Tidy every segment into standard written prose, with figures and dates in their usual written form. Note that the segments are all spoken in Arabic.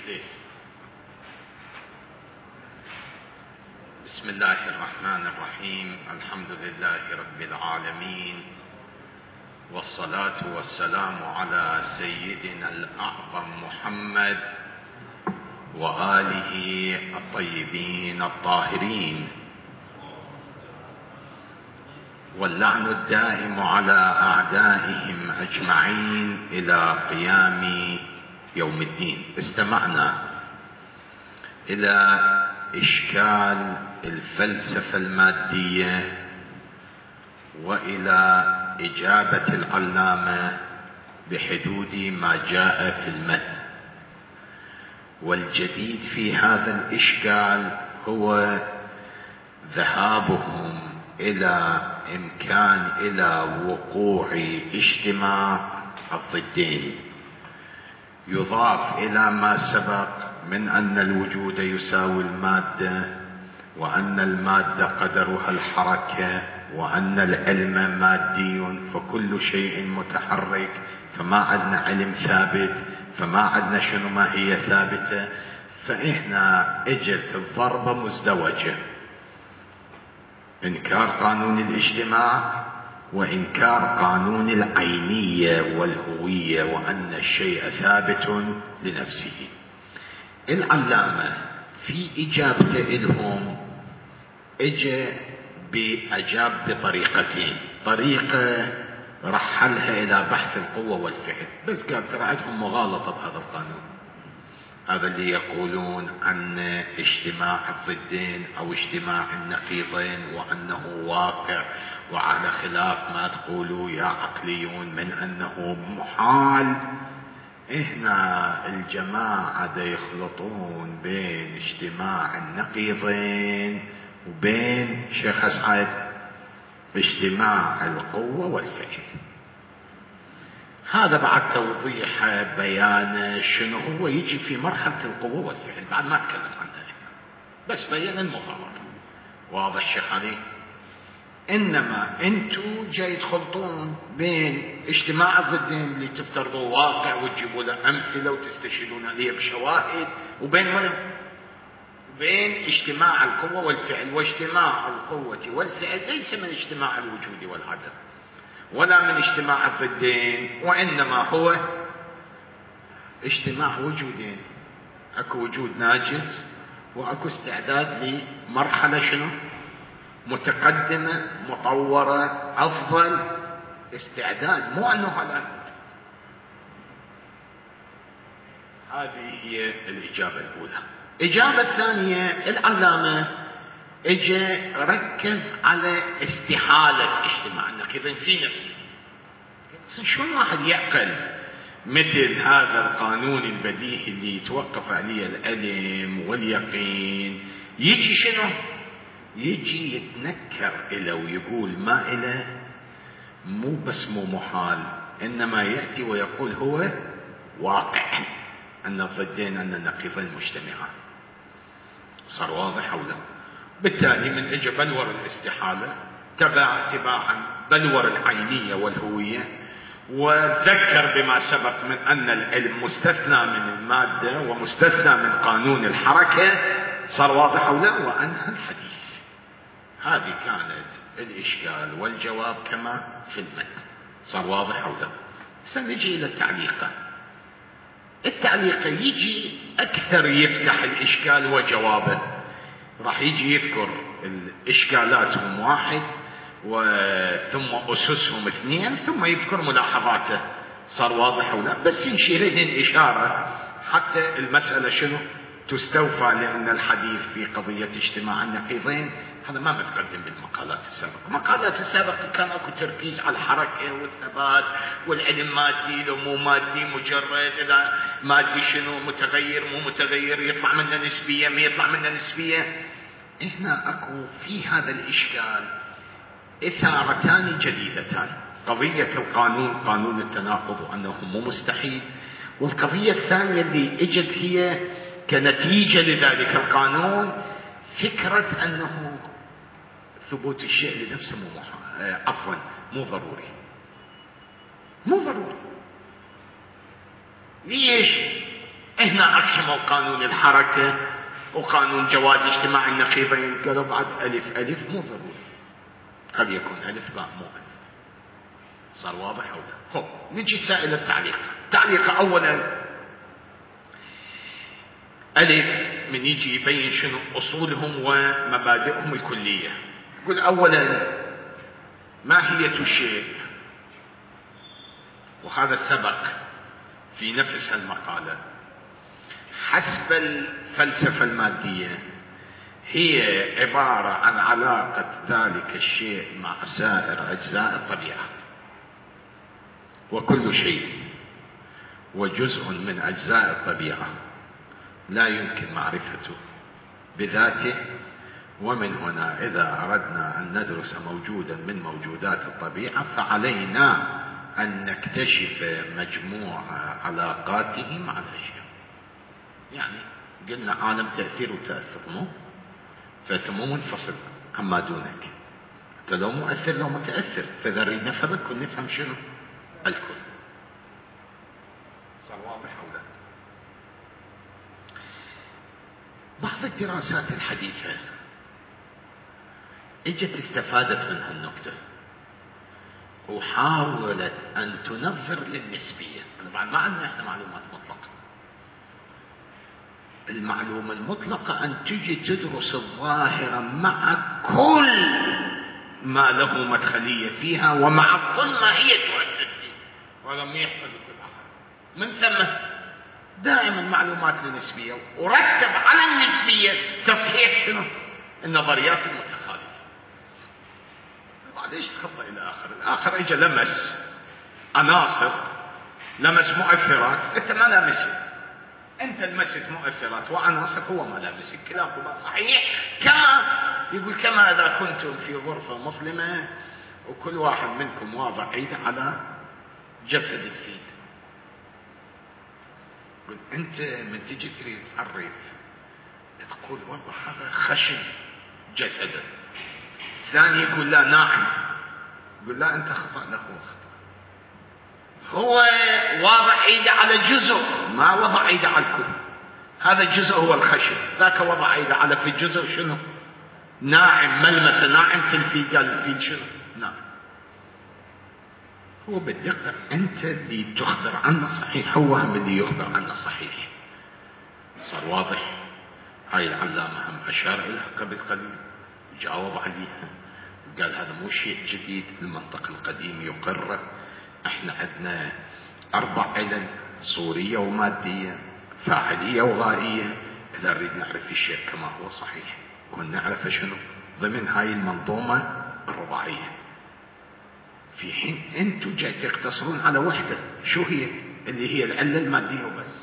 كيف؟ بسم الله الرحمن الرحيم. الحمد لله رب العالمين، والصلاة والسلام على سيدنا الأعظم محمد وآله الطيبين الطاهرين، واللعن الدائم على أعدائهم أجمعين إلى قيام يوم الدين. استمعنا إلى إشكال الفلسفة المادية وإلى إجابة العلامة بحدود ما جاء في المتن، والجديد في هذا الإشكال هو ذهابهم إلى إمكان إلى وقوع اجتماع الضدين، يضاف إلى ما سبق من أن الوجود يساوي المادة، وأن المادة قدرها الحركة، وأن العلم مادي فكل شيء متحرك، فما عندنا علم ثابت، فما عندنا شنو ما هي ثابتة. فإحنا اجت الضربة مزدوجة: إنكار قانون الاجتماع وإنكار قانون العينية والهوية، وأن الشيء ثابت لنفسه. العلامة في إجابته إلهم أجاب بطريقتين: طريقة رحلها إلى بحث القوة والفعل، بس قال ترى عندهم مغالطة بهذا القانون، هذا اللي يقولون عن اجتماع الضدين أو اجتماع النقيضين وأنه واقع، وعلى خلاف ما تقولوا يا عقليون من أنه محال. هنا الجماعة يخلطون بين اجتماع النقيضين وبين شيخ أسعد اجتماع القوة والفعل. هذا بعد توضيح بيان شنو هو يجي في مرحلة القوة والفعل، بعد ما أتكلم عنها بس بيان المغامرة. واضح شيخ علي؟ إنما أنتوا جاي تخلطون بين اجتماع الضدين اللي تفترضوا واقع وتجيبوا له أمثلة وتستشهدون عليه بشواهد، وبين اجتماع القوة والفعل. واجتماع القوة والفعل ليس من اجتماع الوجود والعدم ولا من اجتماع الضدين، وإنما هو اجتماع وجودين: أكو وجود ناجز وأكو استعداد لمرحلة شنو؟ متقدمة مطورة أفضل استعداد، مو أنه هذا. هذه هي الإجابة الأولى. الإجابة الثانية: العلامة ركز على استحالة اجتماع النقيضين في نفسه. شلون واحد يعقل مثل هذا القانون البديهي اللي يتوقف عليه العلم واليقين يجي شنو؟ يجي يتنكر إله ويقول ما إله، مو بس مو محال، إنما يأتي ويقول هو واقع أن الضدين أن النقيضين مجتمعان. صار واضح أو لا؟ بالتالي من اجى بلور الاستحالة تباعا بلور العينية والهوية، وذكر بما سبق من أن العلم مستثنى من المادة ومستثنى من قانون الحركة. صار واضح أو لا؟ وأنهى الحديث. هذه كانت الإشكال والجواب كما في المتن. صار واضح أو لا؟ سنجي إلى التعليقة. التعليقة يجي أكثر يفتح الإشكال وجوابه، راح يجي يذكر الإشكالاتهم واحد ثم أسسهم اثنين، ثم يذكر ملاحظاته. صار واضح أو لا؟ بس يشير لنا إشارة حتى المسألة شنو تستوفى، لأن الحديث في قضية اجتماع النقيضين هذا ما متقدم بالمقالات السابقة. المقالات السابقة كان اكو تركيز على الحركة والثبات والعلم مادي لو مو مادي، مجرد إذا مادي شنو متغير مو متغير، يطلع منه نسبية ما يطلع منه نسبية. هنا اكو في هذا الإشكال إثارتان جديدتان: قضية القانون، قانون التناقض وأنه مو مستحيل، والقضية الثانية اللي اجت هي كنتيجة لذلك القانون فكرة أنه ثبوت الشيء لنفسه مو ضروري. مو ضروري. ليش؟ هنا أقسموا قانون الحركة وقانون جواز اجتماع النقيضين، قالوا بعد ألف مو ضروري، قد يكون ألف باء مو ألف. صار واضح أو لا؟ نجي سائل التعليق. تعليق أولا، ألف من يجي يبين شنو أصولهم ومبادئهم الكلية. يقول أولا ماهية الشيء، وهذا سبق في نفس المقالة، حسب الفلسفة المادية هي عبارة عن علاقة ذلك الشيء مع سائر أجزاء الطبيعة، وكل شيء وجزء من أجزاء الطبيعة لا يمكن معرفته بذاته. ومن هنا إذا أردنا أن ندرس موجودا من موجودات الطبيعة فعلينا أن نكتشف مجموع علاقاته مع الأشياء. يعني قلنا عالم تأثير وتأثر، فأنت مو منفصل عما دونك، أنت لو مؤثر لو متأثر، فإذا نريد نفرق ونفهم شنو الكل. صار واضح أو لا؟ بعض الدراسات الحديثة اجت استفادت من هالنقطة وحاولت أن تنظر للنسبية. طبعا ما عندنا احنا معلومات مطلقة. المعلومة المطلقة أن تجي تدرس الظاهرة مع كل ما له مدخلية فيها ومع كل ما هي تؤثر فيه، وهذا ما يحصل بكل أحد. من ثم دائما معلومات النسبية، ورتب على النسبية تصحيح شنو النظريات المتخالفة. ليش تخطى إلى آخر؟ الآخر إجا لمس عناصر، لمس مؤثرات، أنت ما لامسه. أنت لمست مؤثرات وعناصر، هو ما لامسك. كلاهما صحيح. كما يقول كما إذا كنتم في غرفة مظلمة وكل واحد منكم واضع ايده على جسد الفيل، يقول أنت من تجي تريد تعرف تقول والله هذا خشن جسده. ثاني يقول لا ناعم، يقول لا أنت خطأ، له خطأ. هو واضع ايده على جزء، ما وضع ايده على الكل. هذا الجزء هو الخشن، ذاك وضع ايده على في الجزء شنو ناعم، ملمس ناعم في الفيل. قال الفيل شنو ناعم. هو بالدقة أنت اللي تخبر عنه صحيح، هو هم اللي يخبر عنه صحيح. صار واضح؟ هاي العلامة هم أشار إليها قبل قليل، جاوب عليها، قال هذا مو شيء جديد، المنطق القديم يقرر. احنا عندنا 4 علل: صورية ومادية، فاعلية وغائية. إذا نريد نعرف الشيء كما هو صحيح ونعرف شنو ضمن هاي المنظومة الرباعية، في حين انتم جاي تقتصرون على وحدة، شو هي؟ اللي هي العلة المادية وبس.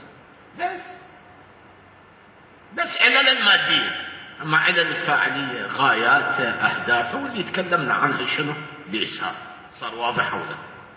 بس علل المادية، أما علل الفاعلية غايات أهداف واللي تكلمنا عنها شنو بإسهاب. صار واضح ولا؟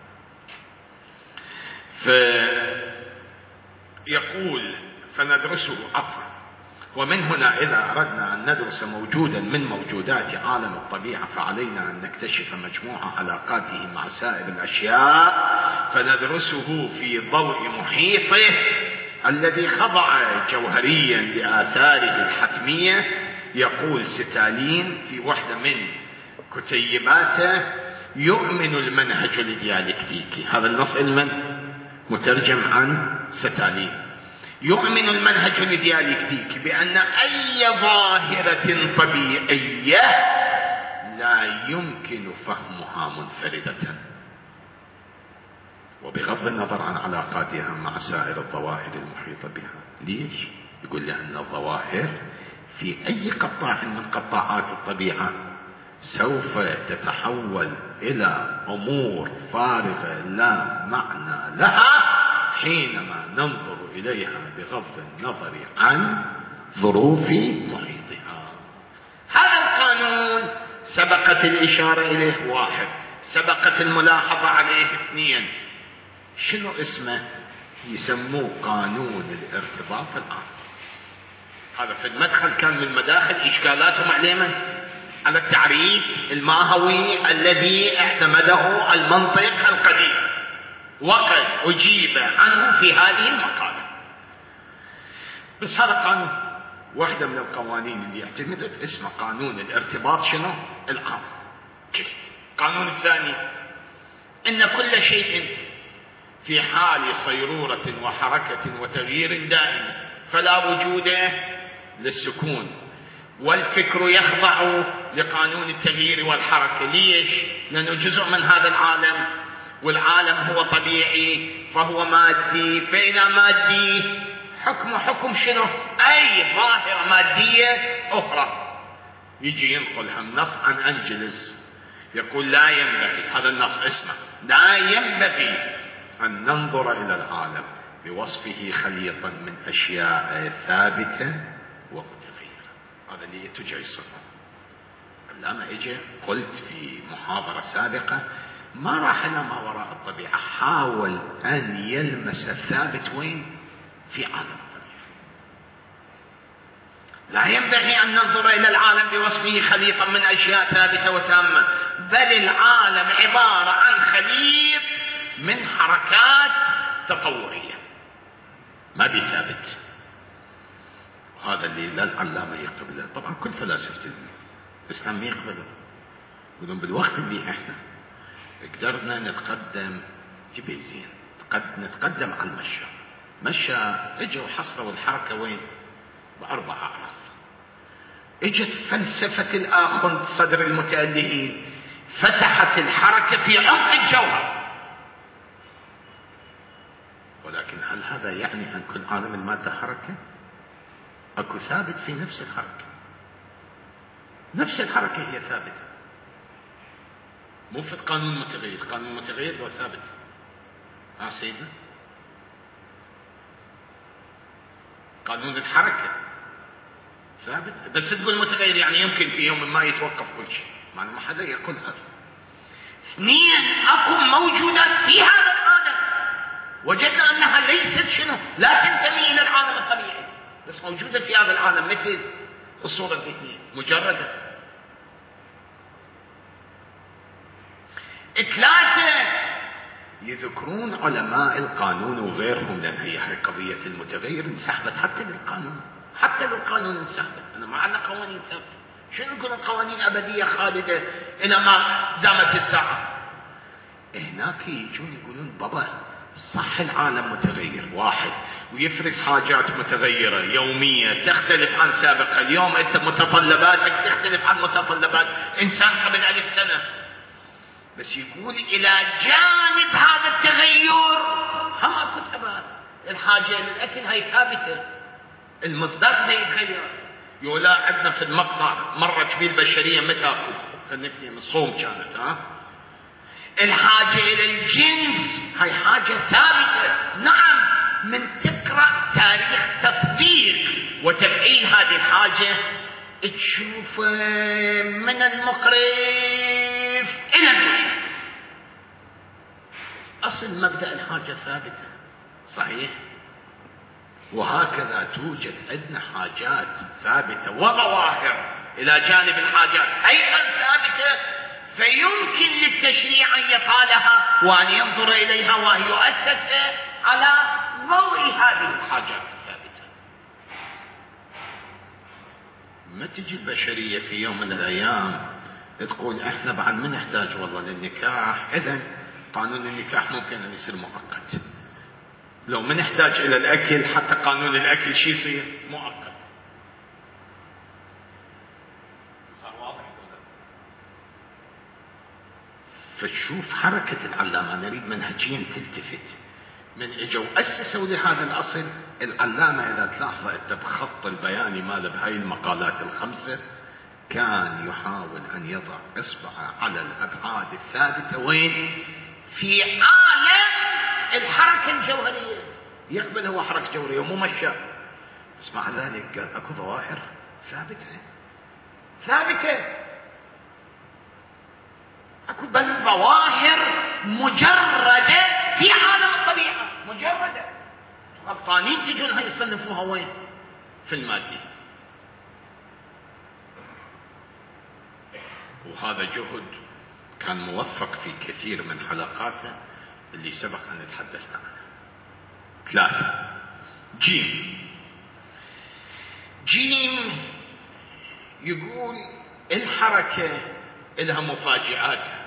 فيقول فندرسه عفوا. ومن هنا إذا أردنا أن ندرس موجودا من موجودات عالم الطبيعة فعلينا أن نكتشف مجموعة علاقاته مع سائر الأشياء، فندرسه في ضوء محيطه الذي خضع جوهريا لآثاره الحتمية. يقول ستالين في واحدة من كتيباته: يؤمن المنهج الديالكتيكي. هذا النص مترجم عن ستالين. يؤمن المنهج الديالكتيكي بأن أي ظاهرة طبيعية لا يمكن فهمها منفردة، وبغض النظر عن علاقاتها مع سائر الظواهر المحيطة بها. ليش؟ يقول لأن الظواهر في أي قطاع من قطاعات الطبيعة سوف تتحول إلى أمور فارغة لا معنى لها حينما ننظر إليها بغض النظر عن ظروف محيطها. هذا القانون سبقت الإشارة إليه 1، سبقت الملاحظة عليه 2. شنو اسمه؟ يسموه قانون الارتباط العاطفي. هذا في المدخل كان من مداخل إشكالاتهم على التعريف الماهوي الذي اعتمده المنطق القديم، وقد أجيب عنه في هذه المقالة. بس هذا قانون. واحدة من القوانين اللي اعتمدت اسمه قانون الارتباط شنو؟ العام. القانون الثاني إن كل شيء في حال صيرورة وحركة وتغيير دائم فلا وجود للسكون، والفكر يخضع لقانون التغيير والحركة. ليش؟ لأنه جزء من هذا العالم، والعالم هو طبيعي فهو مادي، فإذا مادي حكم شنو؟ أي ظاهرة مادية أخرى. يجي ينقل هم نص عن أنجلس يقول لا ينبغي، هذا النص اسمه لا ينبغي أن ننظر إلى العالم بوصفه خليطا من أشياء ثابتة ومتغيرة. هذا اللي تجعي الصفة. لما اجي قلت في محاضرة سابقة ما راح إلى ما وراء الطبيعة، حاول أن يلمس الثابت وين؟ في عالم الطبيعة. لا ينبغي أن ننظر إلى العالم بوصفه خليطا من أشياء ثابتة وتامة، بل العالم عبارة عن خليط من حركات تطورية ما بثابت. هذا اللي لا العلامة يقبله، طبعا كل فلاسفة الإسلام يقبله. يقولون بالوقت اللي احنا قدرنا نتقدم جبيزين، نتقدم على مشى اجوا حصروا الحركة وين؟ بأربع أعراف. اجت فلسفة الآخر صدر المتألهين فتحت الحركة في عمق الجوهر. ولكن هل هذا يعني أن كل عالم المادة حركة؟ أكو ثابت في نفس الحركة، نفس الحركة هي ثابتة، مو في قانون متغير. قانون متغير وثابت. سيدنا قانون الحركة ثابت، بس تقول متغير يعني يمكن في يوم ما يتوقف كل شيء، معنى ما حدا يقول هذا. اثنين، اكو موجودات في هذا العالم وجدنا انها ليست شنو؟ لا تنتمي الى العالم الطبيعي، بس موجودة في هذا العالم مثل الصورة الذهنية مجردة. ثلاثة، يذكرون علماء القانون وغيرهم، لأن هي قضية المتغير انسحبت حتى للقانون، حتى للقانون انسحبت. أنا ما عندنا قوانين ثابتة. شنو نقول القوانين أبدية خالدة إلى ما دامت الساعة؟ هناك يجون يقولون بابا صح العالم متغير واحد ويفرز حاجات متغيرة يومية تختلف عن سابقة. اليوم أنت متطلباتك تختلف عن متطلبات إنسان قبل 1000 سنة. بس يقول إلى جانب هذا التغير هم أكو ثبات. الحاجة للأكل هي ثابتة، المصدر يتغير. يولا عندنا في المقطع مرت به البشرية متى خلني من الصوم كانت الحاجة إلى الجنس هي حاجة ثابتة. نعم، من تقرأ تاريخ تطبيق وتفعيل هذه الحاجة تشوف من المقرف إلى المشرف. أصل مبدأ الحاجة ثابتة صحيح، وهكذا توجد عندنا حاجات ثابتة وظواهر إلى جانب الحاجات أيضا ثابتة، فيمكن للتشريع أن يقالها وأن ينظر إليها وأن يؤسس على ضوء هذه الحاجات الثابتة. ما تجي البشرية في يوم من الأيام تقول احنا بعد ما نحتاج والله للنكاح، إذن قانون النكاح ممكن أن يصير مؤقت. لو ما نحتاج إلى الأكل حتى قانون الأكل شي يصير مؤقت. صار واضح؟ فتشوف حركة العلامة. نريد منهجيا تلتفت. من اجوا أسسوا لهذا الأصل العلامة، إذا تلاحظ أنت بخط البياني ماله بهاي المقالات الخمسة كان يحاول أن يضع إصبعه على الأبعاد الثابتة وين؟ في عالم الحركة الجوهرية. يقبل هو حركة جوهرية ومو مشى، بس مع ذلك قال أكو ظواهر ثابتة أكو بل ظواهر مجردة في عالم الطبيعة مجردة. غلطانين تجون هاي يصنفوها وين؟ في المادي. وهذا جهد كان موفق في كثير من حلقاته اللي سبق أن تحدثنا عنها. 3 جيم، جيم يقول الحركة لها مفاجآتها،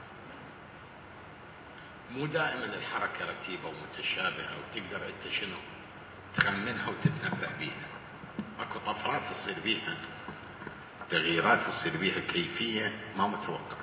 مو دائما الحركة رتيبة ومتشابهة وتقدر انت شنو تخمنها وتتنبأ بيها. اكو طفرات تصير بيها، تغييرات تصير بيها كيفية ما متوقعة.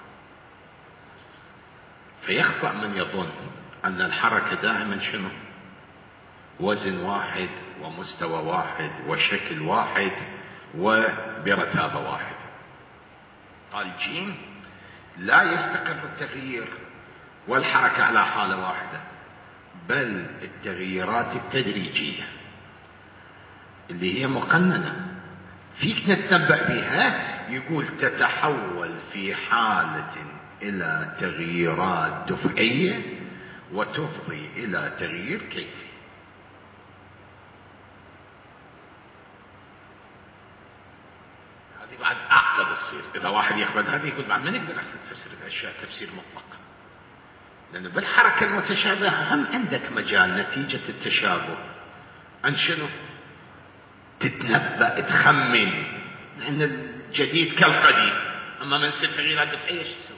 فيخطأ من يظن أن الحركة دائما شنو وزن واحد ومستوى واحد وشكل واحد وبرتابة واحدة. قال جيم لا يستقر التغيير والحركة على حالة واحدة، بل التغييرات التدريجية اللي هي مقننة فيك نتنبأ بها. يقول تتحول في حالة إلى تغييرات دفعية وتفضي إلى تغيير كيفي. هذه بعد أعقد تصير. إذا واحد يقبل هذه يقول بعد ما نقدر نفسر الأشياء تفسير مطلق، لأنه بالحركة المتشابهة هم عندك مجال نتيجة التشابه عن شنو تتنبأ تخمن، لأن الجديد كالقديم. أما من ست تغييرات دفعية شو تسوي؟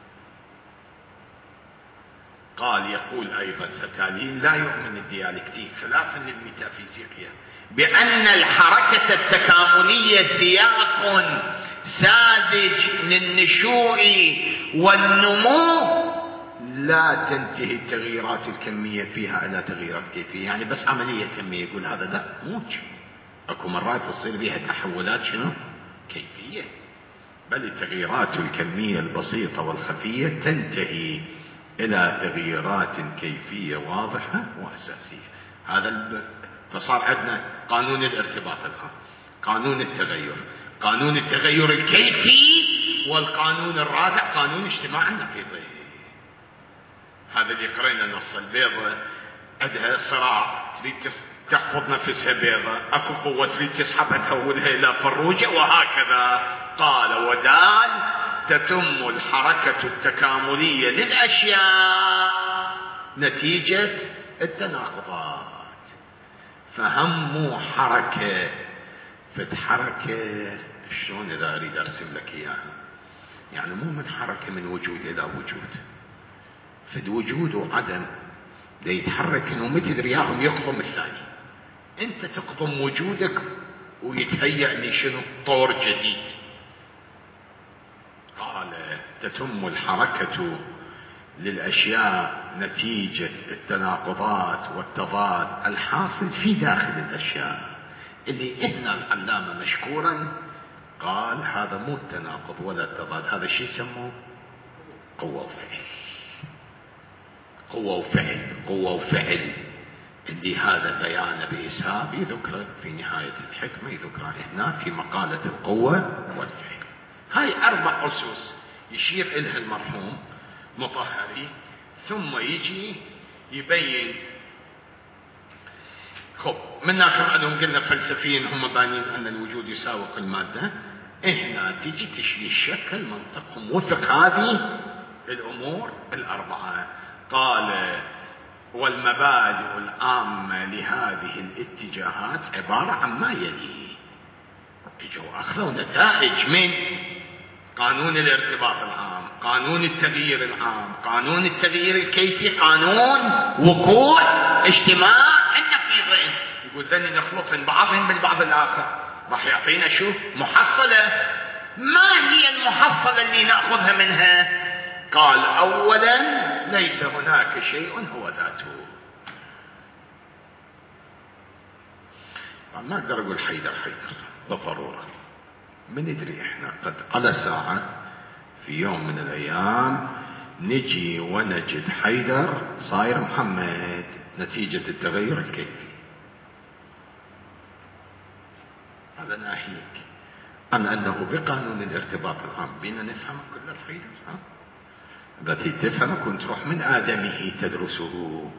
قال يقول أيضا ستالين لا يؤمن الديالكتيك خلافا للميتافيزيقية بأن الحركة التكاملية سياق ساذج للنشوء والنمو لا تنتهي التغييرات الكمية فيها إلى تغييرات كيفية. يعني بس عملية كمية. يقول هذا لا موج، أكو مرات تصير بها تحولات شنو كيفية، بل التغييرات الكمية البسيطة والخفية تنتهي إلى تغييرات كيفية واضحة وأساسية. هذا فصار عندنا قانون الارتباط الآن، قانون التغير، قانون التغير الكيفي، والقانون الرابع قانون اجتماع النقيضين. هذا اللي قرينا نص البيضة عندها صراع تريد تحفظ نفسها بيضة، اكو قوة تريد تسحبها تحولها الى فروجة، وهكذا. قال ودال تتم الحركة التكاملية للأشياء نتيجة التناقضات. فهم حركة فتحركة شلون إذا أريد أرسم لك إياها، يعني مو من حركة من وجود إلى وجود، فد وجود وعدم دا يتحرك إنه ما تدري ياهم يقضم الثاني. أنت تقضم وجودك ويتهيأ لي شنو طور جديد. قال تتم الحركة للأشياء نتيجة التناقضات والتضاد الحاصل في داخل الأشياء، اللي إحنا العلامة مشكورا قال هذا مو التناقض ولا التضاد، هذا الشيء يسموه قوة وفعل. قوة وفعل، قوة وفعل، اللي هذا بيان بإسهاب يذكر في نهاية الحكمة، يذكر هنا في مقالة القوة والفعل. هاي 4 أسس يشير إلها المرحوم مطهري، ثم يجي يبين. خب من ناخذ عنهم قلنا فلسفيين هم بانين أن الوجود يساوق المادة، هنا تجي تشكل منطقهم وفق هذه الأمور ال4. قال والمبادئ العامة لهذه الاتجاهات عبارة عن ما يلي. اجوا أخذوا نتائج من قانون الارتباط العام، قانون التغيير العام، قانون التغيير الكيفي، قانون وقوع اجتماع النقيضين. يقول ذني نخلطهم بعضهم بالبعض الآخر، راح يعطينا شو محصلة. ما هي المحصلة اللي نأخذها منها؟ قال أولا ليس هناك شيء هو ذاته. ما أقدر أقول حيدر بالضرورة، من ندري إحنا قد على ساعة في يوم من الأيام نجي ونجد حيدر صاير محمد نتيجة التغير الكيفي. هذا ناهيك عن أنه بقانون الارتباط العام بينا نفهم كل الحيدر التي تفهم كنت تروح من آدمه تدرسه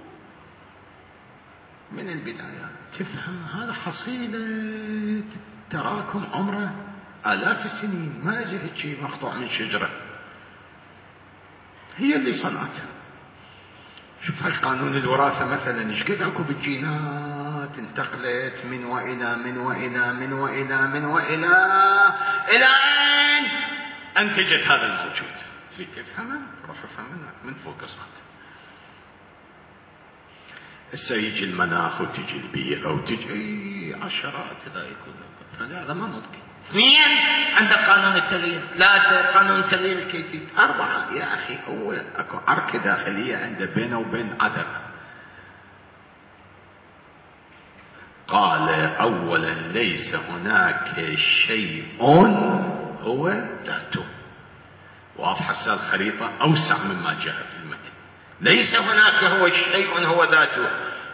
من البداية، تفهم هذا حصيلة تراكم عمره آلاف السنين، ما جاءت شيء مقطوع من شجرة، هي اللي صنعتها. شوف هاي قانون الوراثة مثلا ايش قد اكو بالجينات التطورات انتقلت من وإلى من وإلى من وإلى من وإلى إلى أن أنتجت هذا الموجود. تريد تفهمه؟ روح افهمنا من فوق صوت. هسه يجي المناخ وتجي البيئة وتجي عشرات لا يكون، فهذا ما ممكن. 2 عندك قانون التغيير، 3 قانون التغيير الكيفي، 4 يا أخي هو أكو عركة داخلية عنده بينه وبين عدم. قال أولا ليس هناك شيء هو ذاته. واضحة الخريطة أوسع مما جاء في المتن. ليس هناك هو شيء هو ذاته،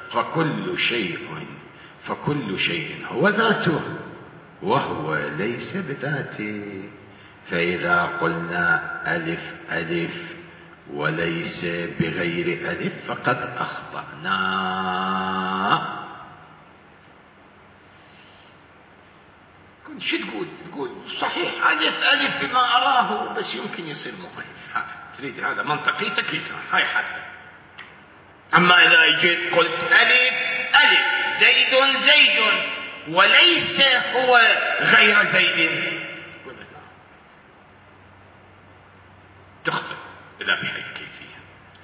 فكل شيء هو ذاته وهو ليس بذاته. فإذا قلنا ألف ألف وليس بغير ألف فقد أخطأنا. شو تقول صحيح ألف ألف بما أراه بس يمكن يصير مخيف. تريد هذا منطقيتك هاي حسب. أما إذا جيت قلت ألف ألف زيد زيد وليس هو غير زيد تخطئ إذا بهاي الكيفية.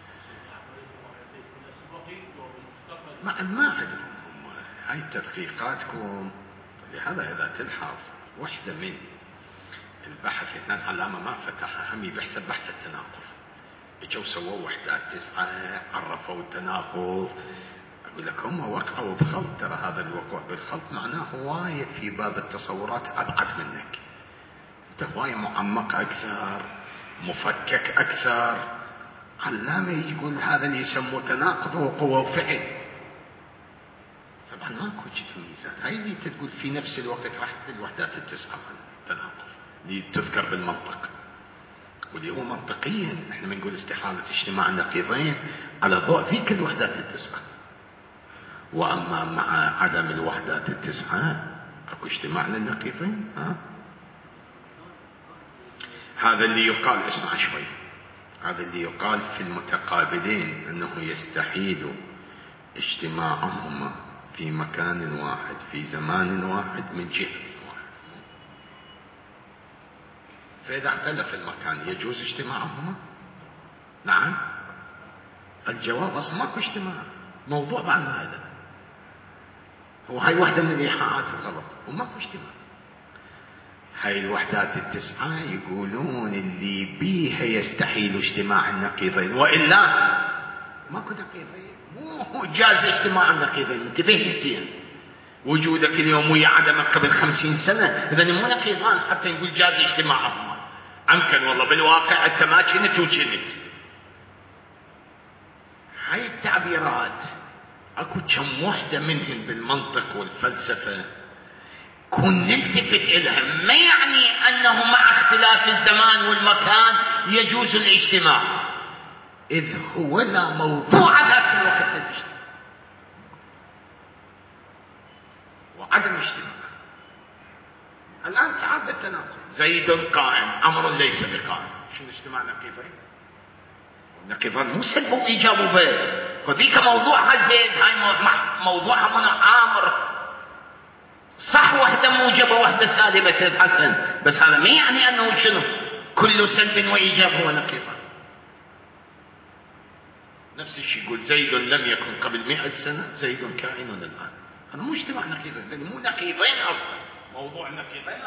ما أدري هاي تدقيقاتكم. لهذا إذا تلحظ وحدة من البحث هنا العلامة ما فتحها، هم يبحث بحث التناقض. اجوا سووا وحدات 9 عرفوا التناقض. أقول لك هم وقعوا بخلط. ترى هذا الوقوع بالخلط معناه هواية في باب التصورات أبعد منك. أنت هواية معمق أكثر، مفكك أكثر. علامة يقول هذا اللي يسموه تناقض هو قوة وفعل. طبعا ماكو ميزان. هاي اللي تقول في نفس الوقت راح الوحدات 9 التناقض اللي تذكر بالمنطق، واللي هو منطقيا احنا بنقول استحالة اجتماع النقيضين على ضوء في كل وحدات 9. واما مع عدم الوحدات 9 اكو اجتماع للنقيضين. هذا اللي يقال، اسمع شوي، هذا اللي يقال في المتقابلين انه يستحيل اجتماعهما في مكان واحد في زمان واحد من جهة واحد. فإذا اختلف المكان يجوز اجتماعهما؟ نعم. الجواب أصلا ماكو اجتماع، موضوع بعد هذا. وهي واحدة من الإيحاءات الغلط، وماكو اجتماع. هاي الوحدات 9 يقولون اللي بيها يستحيل اجتماع النقيضين، وإلا ماكو نقيضين. مو جاز اجتماع النقيضين. انتبه زين، وجودك اليوم ويا عدمك قبل 50 سنة إذا مو نقيضان حتى نقول جاز اجتماعهما. أمكن والله بالواقع أنت ما كنت وكنت. هاي التعبيرات أكو كم وحدة منهن بالمنطق والفلسفة كن نلتفت إلها. ما يعني أنه مع اختلاف الزمان والمكان يجوز الاجتماع، إذ هو لا موضوع ذاك الوقت للاجتماع وعدم اجتماع. الآن تعال بالتناقض، زيد قائم أمر ليس بقائم. شنو اجتماع نقيضين؟ النقيضان مو سلب وإيجاب بس، وذيك موضوعها زيد، هاي موضوعها من عامر. صح وحدة موجبة وحدة سالبة سيد حسن، بس هذا ما يعني أنه شنو كل سلب وإيجاب هو نقيضان. نفس الشيء يقول زيد لم يكن قبل 100 سنة زيد كائن الآن. هذا مو اجتماع نقيضين، لأن مو نقيضين أصلا. موضوع النقيضين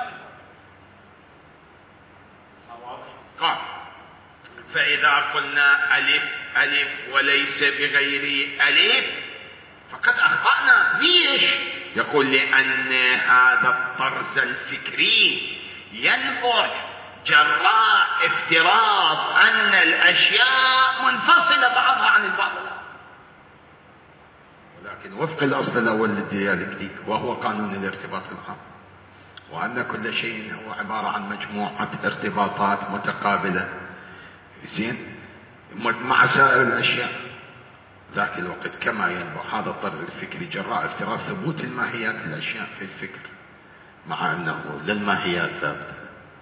قال فإذا قلنا ألف ألف وليس بغير ألف فقد أخطأنا. ليش؟ يقول لأن هذا الطرز الفكري ينبع جراء افتراض أن الأشياء منفصلة بعضها عن البعض، ولكن وفق الأصل الأول للديالكتيك وهو قانون الارتباط العام، وأن كل شيء هو عبارة عن مجموعة ارتباطات متقابلة زين مع سائر الأشياء. ذاك الوقت كما ينبع هذا الطرز الفكري جراء افتراض ثبوت الماهيات الأشياء في الفكر، مع أنه للماهيات ثابتة،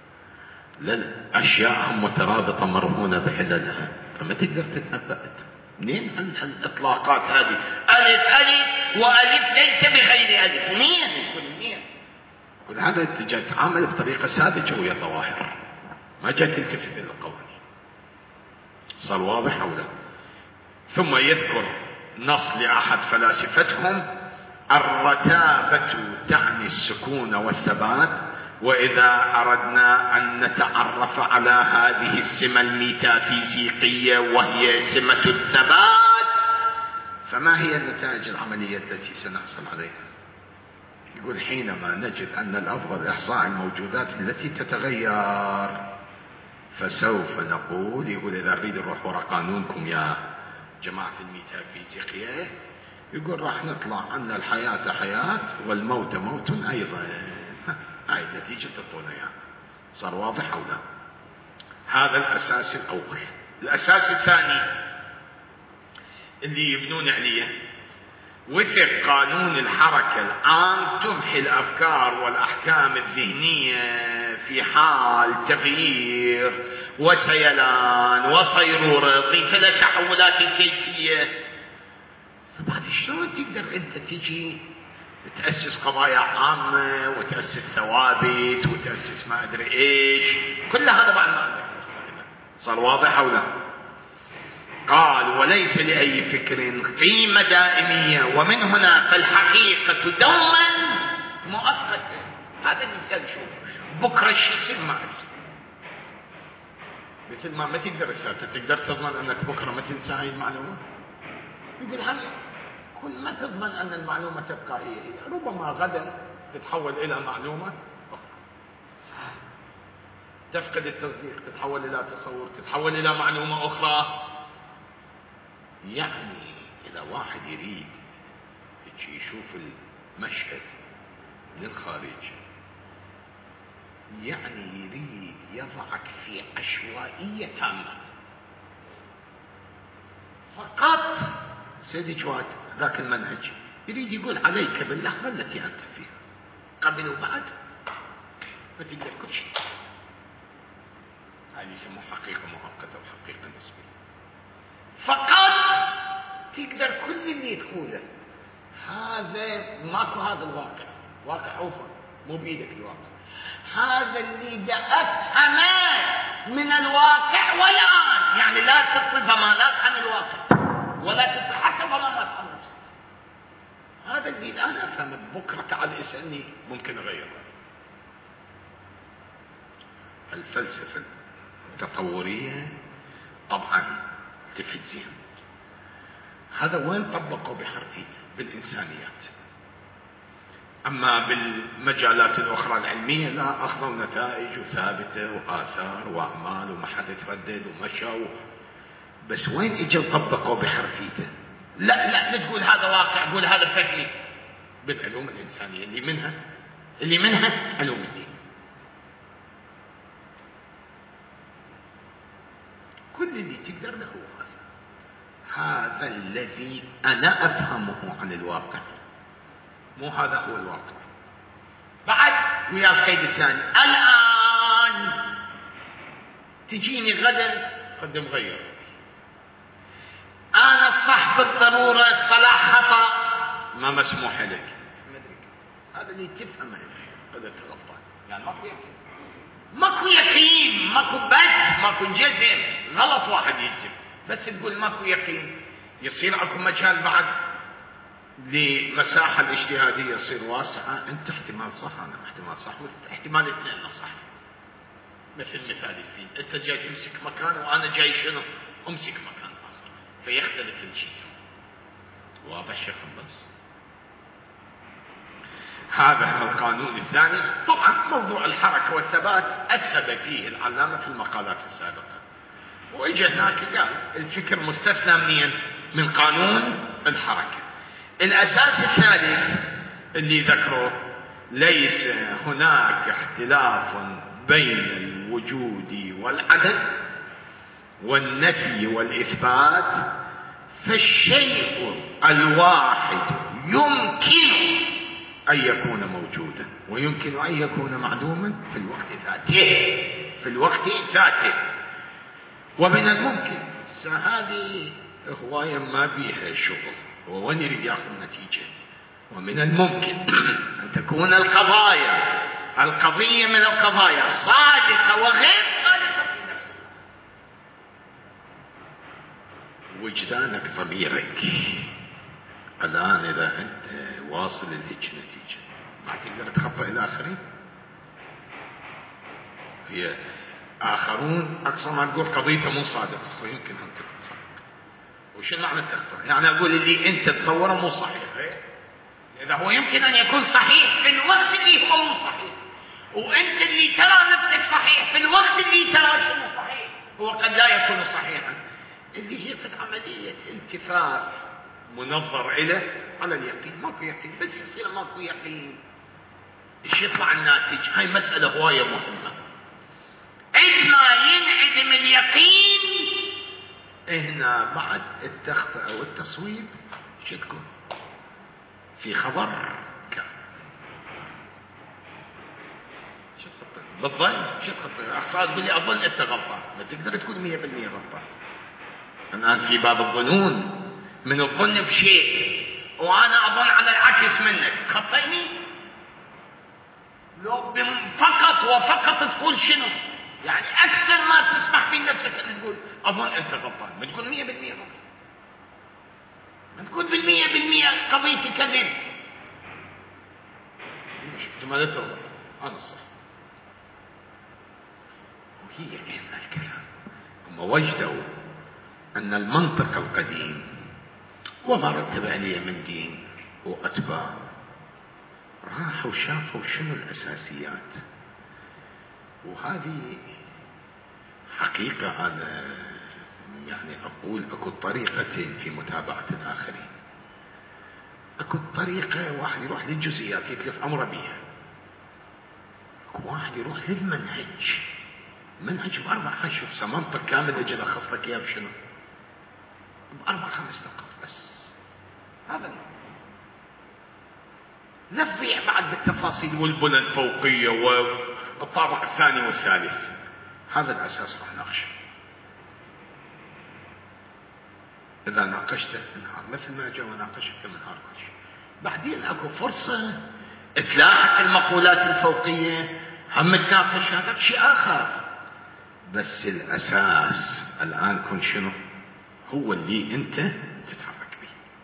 للأشياء مترابطة مرهونة بحللها، فما تقدر تتنبأ منين عن الإطلاقات هذه. ألف ألف وألف ليس بغير ألف. مين يقول هذا جاء تعامل بطريقة ساذجة ويا ظواهر، ما جاء تلتفت للقوانين. صار واضح أو لا؟ ثم يذكر نص لأحد فلاسفتهم: الرتابة تعني السكون والثبات، وإذا أردنا أن نتعرف على هذه السمة الميتافيزيقية وهي سمة الثبات، فما هي النتائج العملية التي سنحصل عليها؟ يقول: حينما نجد أن الأفضل إحصاء الموجودات التي تتغير فسوف نقول، يقول إذا نريد نروح وراء قانونكم يا جماعة الميتافيزيقية، يقول راح نطلع أن الحياة حياة والموت موت أيضا. هاي النتيجة تعطونا إياها. صار واضح أو لا؟ هذا الأساس الأول. الأساس الثاني اللي يبنون عليه: وثق قانون الحركة العام تمحي الأفكار والأحكام الذهنية في حال تغيير وسيلان وصيرورة ضيف لها تحولات الكيفية. بعد شلون تقدر أنت تجي تأسس قضايا عامة وتأسس ثوابت وتأسس ما أدري إيش؟ كل هذا بعد ما عندك. صار واضح أو لا؟ قال: وليس لأي فكر قيمة دائمية، ومن هنا فالحقيقة دوما مؤقتة. هذا الإنسان شوف بكرة شو يصير ما أدري. مثل ما تقدر الساعة تقدر تضمن أنك بكرة ما تنسى هاي المعلومة. يقول هلا كل ما تضمن أن المعلومة تبقى هي، ربما غدا تتحول إلى معلومة تفقد التصديق، تتحول إلى تصور، تتحول إلى معلومة أخرى. يعني إذا واحد يريد يشوف المشهد من الخارج، يعني يريد يضعك في عشوائية تامة فقط. سيدي جواد ذاك المنهج يريد يقول عليك باللحظة التي أنت فيها، قبل وبعد ما تقدر كل شيء. هذه يسموها حقيقة مؤقتة وحقيقة نسبية. فقط تقدر كل اللي تقوله هذا ماكو، هذا الواقع واقع أوفر مو بإيدك الواقع، هذا اللي دا أفهمه من الواقع والآن. يعني لا تعطي ضمانات عن الواقع ولا تعطي حتى ضمانات عن نفسك. هذا اللي الآن أفهمه، بكرة تعال اسألني ممكن أغيره. الفلسفة التطورية طبعا تفيد. هذا وين طبقوا بحرفية؟ بالإنسانيات. أما بالمجالات الأخرى العلمية لا، أخذوا نتائج ثابتة وآثار وأعمال وما حد يتردد ومشوا، بس وين إجوا طبقوا بحرفيته؟ لا تقول هذا واقع، قول هذا فكري. بالعلوم الإنسانية اللي منها علوم الدين، كل اللي تقدر له هذا الذي أنا أفهمه عن الواقع، مو هذا هو الواقع. بعد ويا القيد الثاني، الآن تجيني غدا قد مغير، أنا صح بالضرورة، الصلاح خطأ، ما مسموح لك. هذا اللي تفهمه قد تغلط. يعني ماكو يقين، ماكو بث، ماكو جزم. غلط واحد يجزم، بس تقول ماكو يقين، يصير اكو مجال بعد لمساحة الاجتهادية يصير واسعة. انت احتمال صح، انا احتمال صح، واحتمال اثنين صح. مثل مثال الفيل، انت جاي تمسك مكان وانا جاي شنو امسك مكان اخر، فيختلف الشيء. واضح شيخ؟ بس هذا هو القانون الثاني. طبعا موضوع الحركة والثبات أسهب فيه العلامة في المقالات السابقة، وإجا هناك قال الفكر مستثنى من قانون الحركة. الأساس الثالث اللي ذكره: ليس هناك اختلاف بين الوجود والعدم والنفي والإثبات، فالشيء الواحد يمكن أن يكون موجودا ويمكن أن يكون معدوما في الوقت ذاته. ومن الممكن هذه هواية ما بيها شغل، هو وين يريد ياخذ النتيجة. ومن الممكن أن تكون القضية من القضايا صادقة وغير صادقة في نفسها. وجدانك ضميرك الآن إذا أنت واصل لهيك نتيجة ما تقدر تخطئ الآخرين. هي آخرون أقصى ما تقول قضيته مو صادقة ويمكن أن تكون صادقة. وش معنى تخطئ؟ يعني أقول اللي أنت تصوره مو صحيح، إذا هو يمكن أن يكون صحيح في الوقت اللي هو مو صحيح، وأنت اللي ترى نفسك صحيح في الوقت اللي ترى شنو صحيح هو قد لا يكون صحيحا. اللي هي في عملية التفاف منظر إليه على اليقين. ماكو يقين، بس يصير ماكو يقين إيش يطلع الناتج؟ هاي مسألة هواية مهمة. عندما ينعدم اليقين هنا بعد التخطئة والتصويب شو تكون؟ في خبر كان شو تخطئ؟ بالظن شو تخطئ؟ أخصائي تقول لي أظن أنت غلطان، ما تقدر تكون 100% غلطان. الآن في باب الظنون، من الظن بشيء وأنا أظن على العكس منك، خطئني؟ لو فقط وفقط تقول شنو؟ يعني أكثر ما تسمح في نفسك أن تقول أظن أنت غلطان، ما تكون 100% غلطان، ما تكون 100% قضيتي كذب. ثم لا تغلط، أنا الصح. وهي هنا الكلام. هم وجدوا أن المنطق القديم وما رتب عليه من دين وأتباع راحوا شافوا شنو الأساسيات. وهذه حقيقة أنا يعني أقول أكو طريقتين في متابعة الآخرين. أكو طريقة واحد يروح للجزئيات يتلف أمره بيها، أكو واحد يروح للمنهج، منهج بأربع شوف منطق كامل أجي ألخص لك إياه بشنو؟ بأربع 5 نقاط بس. هذا لا تضيع بعد بالتفاصيل والبنى الفوقية والطابق الثاني والثالث. هذا الأساس راح ناقشه. إذا ناقشته انهار مثل ما جاء وناقشك من هاركش. بعدين أكو فرصة تلاحق المقولات الفوقية هم تناقش، هذا شيء آخر. بس الأساس الآن كن شنو؟ هو اللي أنت تتحرك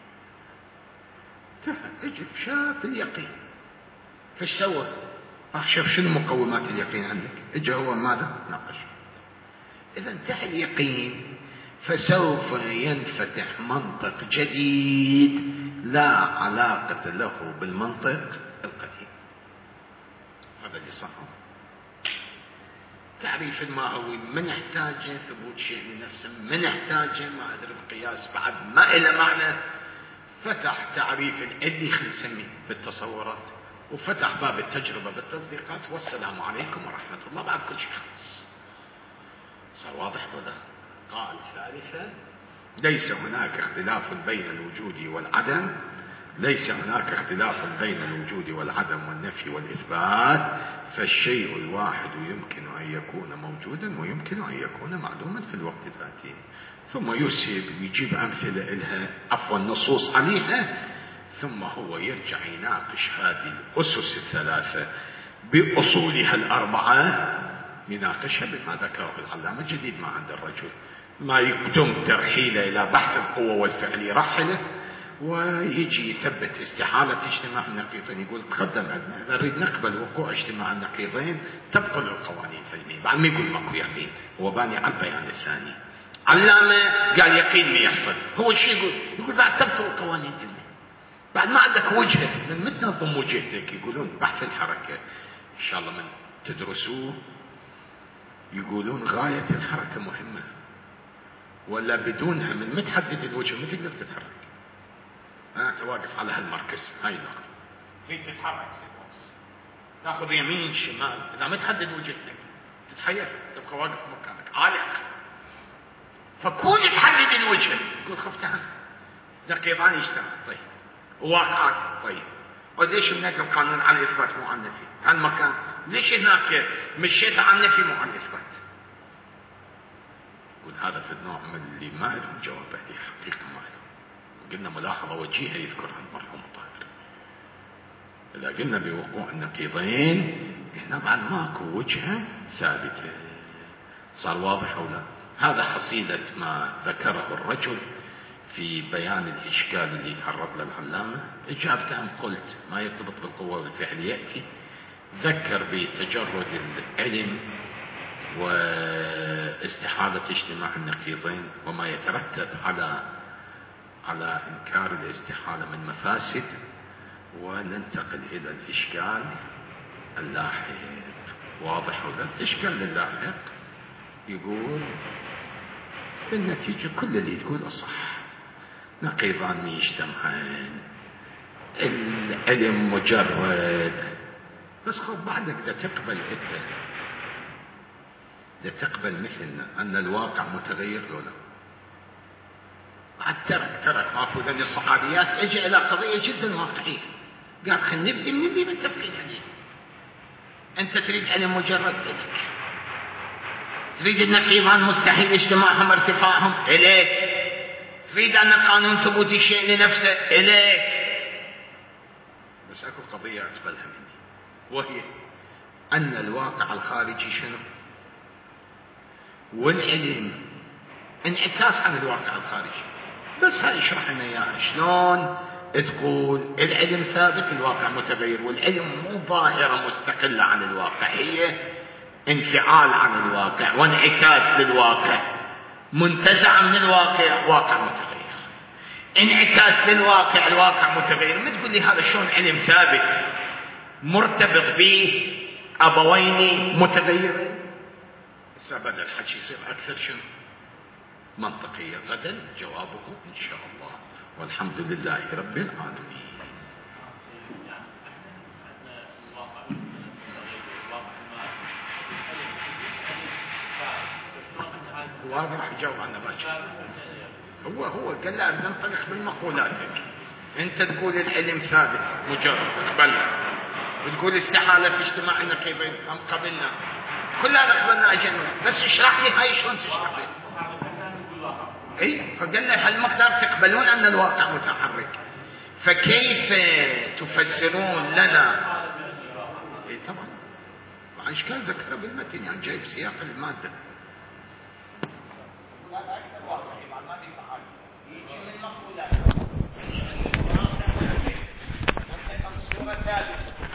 به. اجي شاف اليقين، فايش سوى؟ شاف شنو مقومات اليقين عندك، اجى هو ماذا؟ ناقش. إذا انتهى اليقين فسوف ينفتح منطق جديد لا علاقة له بالمنطق القديم. هذا اللي صح. تعريف الماهوي من يحتاجه ثبوت شيء من نفسه، من يحتاجه ما أدري القياس بعد ما إلى معنى. فتح تعريف اللي خلينا نسميه بالتصورات، وفتح باب التجربة بالتصديقات، والسلام عليكم ورحمة الله بعد كل شيء خلص. صار واضح هذا. قال ثالثا ليس هناك اختلاف بين الوجود والعدم، ليس هناك اختلاف بين الوجود والعدم والنفي والإثبات، فالشيء الواحد يمكن أن يكون موجودا ويمكن أن يكون معدوما في الوقت ذاته. ثم يسهب يجيب أمثلة لها عفوا نصوص عليها، ثم هو يرجع يناقش هذه الأسس الثلاثة بأصولها الأربعة، يناقشها بما ذكره العلامة الجديد ما عند الرجل. ما يقدم ترحيله إلى بحث القوة والفعل يرحله، ويجي يثبت استحالة اجتماع النقيضين. يقول تقدم عندنا إذا نريد نقبل وقوع اجتماع النقيضين تبطل القوانين العلمية. بعد ما يقول ماكو يقين، هو باني على البيان الثاني. علامة قال يقين ما يحصل، هو شيء يقول بعد تبطل القوانين العلمية. بعد ما عندك وجهة من متنظم وجهتك. يقولون بحث الحركة إن شاء الله من تدرسوه، يقولون غاية الحركة مهمة، ولا بدونها من متحدد الوجه ما تقدر تتحرك. أنت واقف على هالمركز هاي النقطة تريد تتحرك تاخذ يمين شمال، إذا ما تحدد وجهتك تتحير تبقى واقف مكانك عالق. فكون تحدد الوجه تقول خف تعال نقيضان يجتمع طيب وواقعات طيب، وليش هناك القانون على الإثبات مو على النفي؟ هالمكان ليش هناك مشيت على النفي مو على الإثبات؟ هذا في النوع من اللي ما لهم جواب، هذه حقيقة ما لهم. قلنا ملاحظة وجيهة يذكرها المرحوم طاهر. إذا قلنا بوقوع النقيضين هنا بعد ماكو وجهة ثابتة. صار واضح أو لا؟ هذا حصيلة ما ذكره الرجل في بيان الإشكال اللي تعرض له العلامة. إجابته أن قلت ما يرتبط بالقوة والفعل يأتي. ذكر بتجرد العلم واستحالة اجتماع النقيضين وما يترتب على إنكار الاستحالة من مفاسد. وننتقل إلى الإشكال اللاحق. واضح ولا؟ الإشكال اللاحق يقول بالنتيجة كل اللي تقوله صح، نقيضان يجتمعان، العلم مجرد، بس خذ بعدك ده تقبل انت، ده تقبل مثلنا ان الواقع متغير ولا لا؟ بعد ترك مفروض ان الصحابيات اجى الى قضيه جدا واقعيه، قال خلينا نبدي من اللي متفقين عليه. انت تريد علم مجرد لك، تريد النقيضان مستحيل اجتماعهم ارتفاعهم اليك، تريد ان قانون ثبوت الشيء لنفسه اليك. بس اكو قضيه اقبلها مني، وهي ان الواقع الخارجي شنو؟ والعلم انعكاس عن الواقع الخارجي. بس هاي اشرح لنا اياها شلون تقول العلم ثابت الواقع متغير، والعلم مو ظاهره مستقله عن الواقع، هي انفعال عن الواقع وانعكاس للواقع، منتزعه من الواقع، واقع متغير، انعكاس للواقع، الواقع متغير. ما تقول لي هذا شلون علم ثابت مرتبط به ابوين متغيرين؟ هسه بدا الحكي يصير اكثر شنو منطقيه. غدا جوابه ان شاء الله، والحمد لله رب العالمين. وهذا راح يجاوب عنه باكر. هو قال لا ننطلق من مقولاتك. انت تقول العلم ثابت مجرد اقبلها، وتقول استحاله اجتماع النقيضين هم قبلنا، كلها نقبلنا اجلنا، بس اشرح لي هاي شلون تشرح لي. اي فقلنا هالمقدار تقبلون ان الواقع متحرك، فكيف تفسرون لنا؟ اي طبعا مع اشكال ذكره بالمتن، يعني جايب سياق الماده. يجي من مقولات